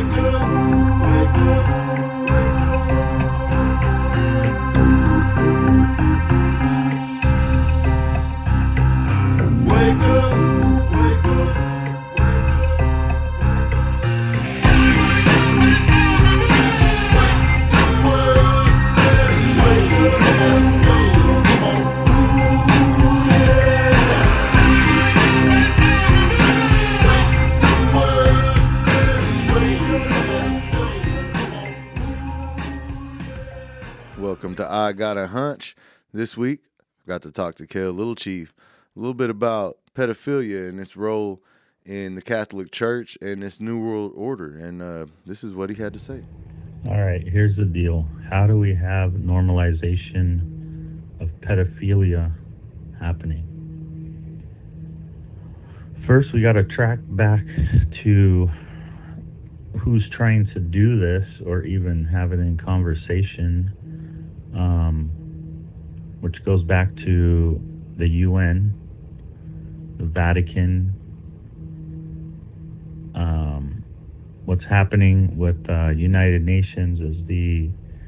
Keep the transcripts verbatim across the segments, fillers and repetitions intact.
Welcome to I Got a Hunch. This week, I got to talk to Kel Little Chief a little bit about pedophilia and its role in the Catholic Church and this New World Order. And uh, this is what he had to say. All right, here's the deal. How do we have normalization of pedophilia happening? First, we got to track back to who's trying to do this or even have it in conversation, um, which goes back to the U N, the Vatican, um, what's happening with uh, United Nations is the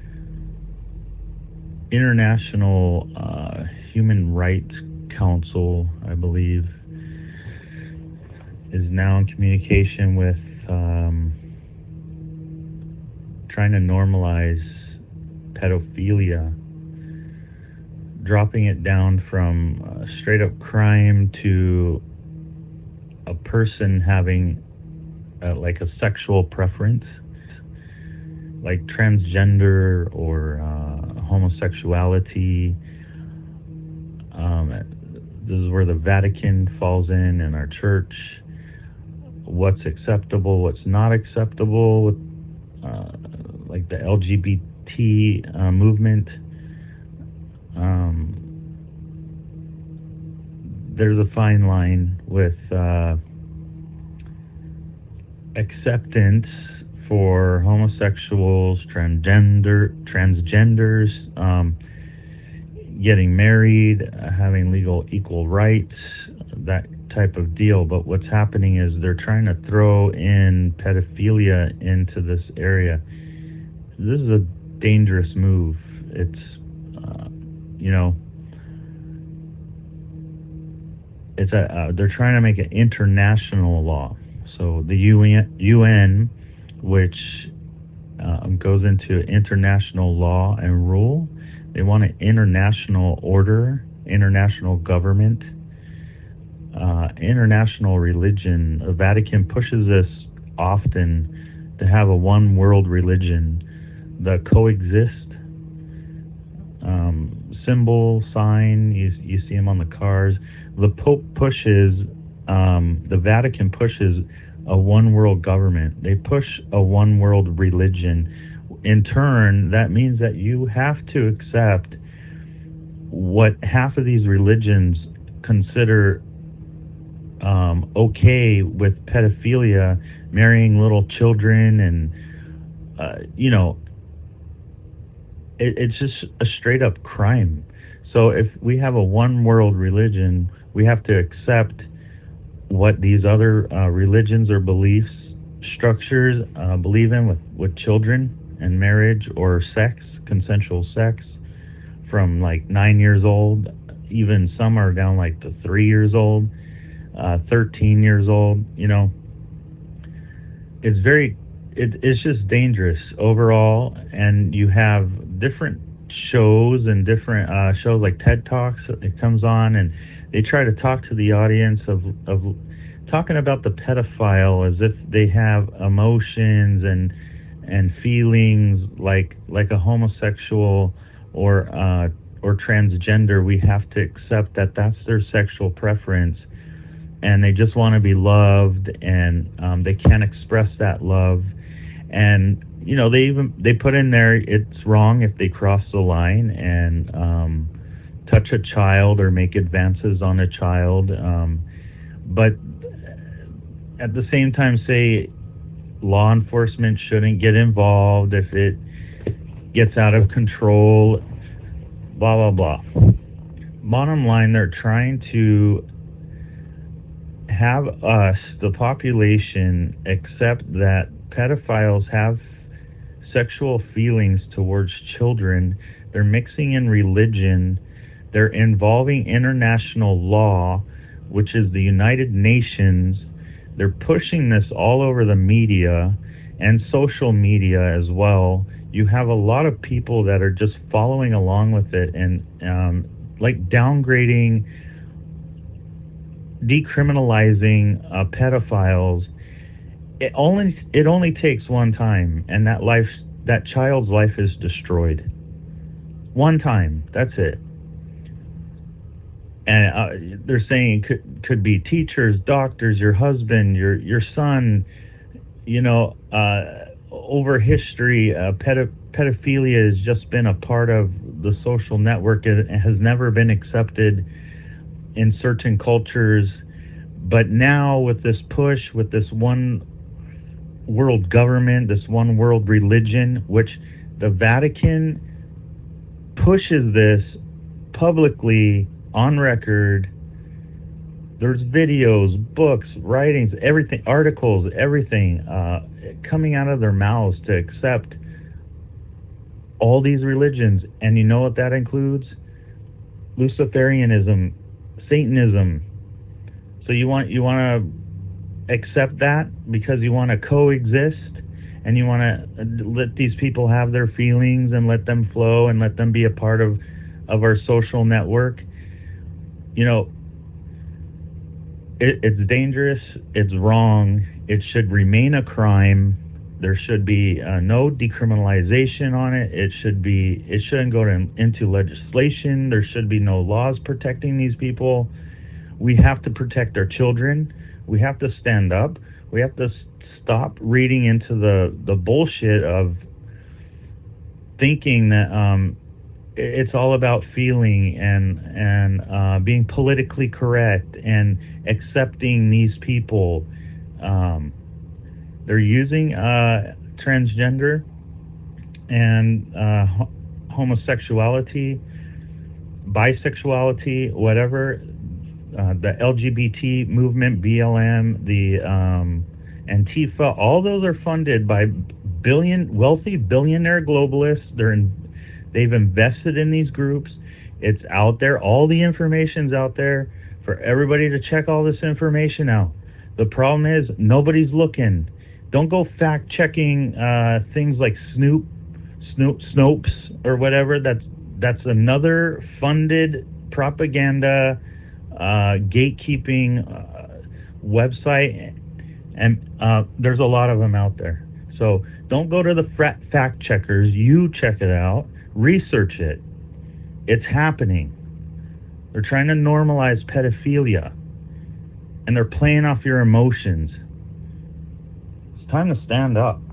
International uh, Human Rights Council, I believe, is now in communication with um, trying to normalize pedophilia, dropping it down from uh, straight up crime to a person having uh, like a sexual preference, like transgender or uh, homosexuality. Um, this is where the Vatican falls in and our church. What's acceptable, what's not acceptable, uh, like the L G B T uh, movement. Um, there's a fine line with uh, acceptance for homosexuals, transgender, transgenders, um, getting married, uh, having legal equal rights, that type of deal. But what's happening is they're trying to throw in pedophilia into this area. This is a dangerous move. It's, uh, you know, it's a, uh, they're trying to make an international law. So the U N, U N which uh, goes into international law and rule, they want an international order, international government, uh, international religion. The Vatican pushes this often to have a one world religion that coexist. Um, symbol, sign, you, you see them on the cars. The Pope pushes, um, the Vatican pushes a one world government. They push a one world religion. In turn, that means that you have to accept what half of these religions consider um, okay with pedophilia, marrying little children, and, uh, you know, it, it's just a straight up crime. So if we have a one world religion, we have to accept what these other uh, religions or beliefs structures uh, believe in with, with children and marriage or sex, consensual sex, from like nine years old. Even some are down like to three years old, uh, thirteen years old. You know, it's very, it, it's just dangerous overall. And you have different shows and different uh, shows like TED Talks. It comes on and they try to talk to the audience of, of talking about the pedophile as if they have emotions and and feelings like like a homosexual or uh, or transgender. We have to accept that that's their sexual preference, and they just want to be loved, and um, they can't express that love. And you know, they even they put in there it's wrong if they cross the line and um, touch a child or make advances on a child, um, but at the same time say law enforcement shouldn't get involved if it gets out of control, blah, blah, blah. Bottom line, they're trying to have us, the population, accept that pedophiles have sexual feelings towards children. They're mixing in religion. They're involving international law, which is the United Nations. They're pushing this all over the media and social media as well. You have a lot of people that are just following along with it and um, like downgrading, decriminalizing uh, pedophiles. It only it only takes one time, and that life, that child's life is destroyed. One time, that's it. And uh, they're saying it could could be teachers, doctors, your husband, your your son. You know, uh, over history, uh, pedo- pedophilia has just been a part of the social network. It has never been accepted in certain cultures, but now with this push, with this one world government, this one world religion, which the Vatican pushes this publicly on record. There's videos, books, writings, everything, articles, everything uh, coming out of their mouths to accept all these religions. And you know what that includes? Luciferianism, Satanism. So you want you want to accept that because you want to coexist and you want to let these people have their feelings and let them flow and let them be a part of, of our social network. You know, it, it's dangerous. It's wrong. It should remain a crime. There should be uh, no decriminalization on it. It should be. It shouldn't go to, into legislation. There should be no laws protecting these people. We have to protect our children. We have to stand up. We have to stop reading into the, the bullshit of thinking that um, it's all about feeling and and uh, being politically correct and accepting these people. Um, they're using uh, transgender and uh, ho- homosexuality, bisexuality, whatever. Uh, the L G B T movement, B L M, the um, Antifa, all those are funded by billion wealthy billionaire globalists. They're in, they've invested in these groups. It's out there. All the information's out there for everybody to check all this information out. The problem is nobody's looking. Don't go fact checking uh, things like Snoop, Snoop, Snopes, or whatever. That's that's another funded propaganda. Uh, gatekeeping uh, website, and uh, there's a lot of them out there. So don't go to the fra- fact checkers. You check it out, research it. It's happening. They're trying to normalize pedophilia, and they're playing off your emotions. It's time to stand up.